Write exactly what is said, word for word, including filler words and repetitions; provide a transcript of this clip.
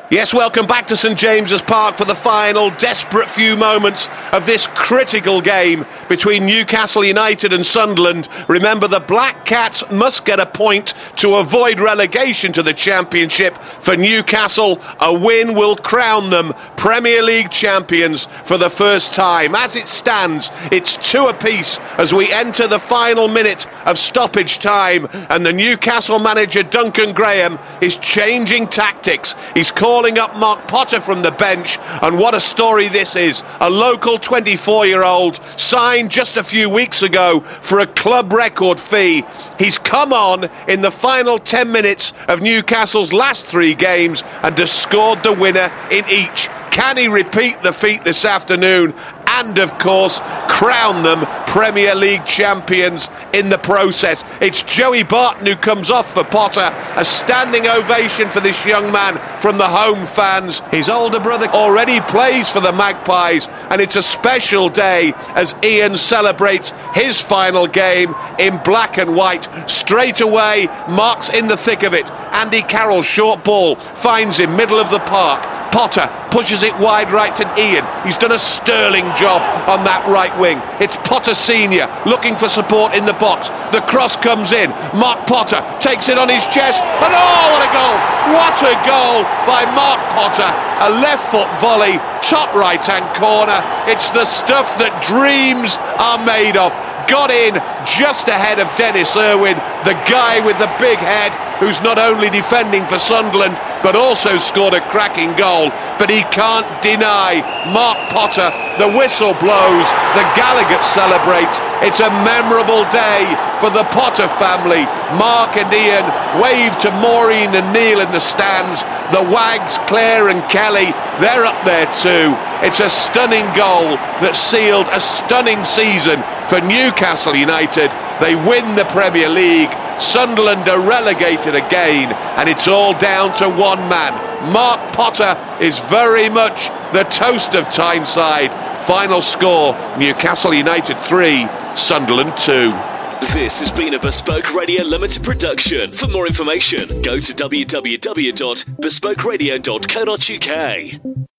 Yes, welcome back to St James's Park for the final desperate few moments of this critical game between Newcastle United and Sunderland. Remember, the Black Cats must get a point to avoid relegation to the Championship. For Newcastle, a win will crown them Premier League champions for the first time. As it stands, it's two apiece as we enter the final minute of stoppage time, and the Newcastle manager Duncan Graham is changing tactics. He's calling Calling up Mark Potter from the bench, and what a story this is. A local twenty-four-year-old signed just a few weeks ago for a club record fee. He's come on in the final ten minutes of Newcastle's last three games and has scored the winner in each. Can he repeat the feat this afternoon and, of course, crown them Premier League champions in the process? It's Joey Barton who comes off for Potter. A standing ovation for this young man from the home fans. His older brother already plays for the Magpies, and it's a special day as Ian celebrates his final game in black and white. Straight away, Mark's in the thick of it. Andy Carroll, short ball, finds him, middle of the park. Potter pushes it wide right to Ian. He's done a sterling job on that right wing. It's Potter Senior looking for support in the box. The cross comes in. Mark Potter takes it on his chest, and oh, what a goal! What a goal by Mark Potter. A left foot volley, top right hand corner. It's the stuff that dreams are made of. Got in just ahead of Dennis Irwin, the guy with the big head who's not only defending for Sunderland but also scored a cracking goal. But he can't deny Mark Potter. The whistle blows, the Gallagher celebrates. It's a memorable day for the Potter family. Mark and Ian wave to Maureen and Neil in the stands. The Wags, Claire and Kelly, they're up there too. It's a stunning goal that sealed a stunning season for Newcastle United. They win the Premier League. Sunderland are relegated again, and it's all down to one man. Mark Potter is very much the toast of Tyneside. Final score, Newcastle United three, Sunderland two. This has been a Bespoke Radio Limited production. For more information, go to w w w dot bespoke radio dot co dot u k.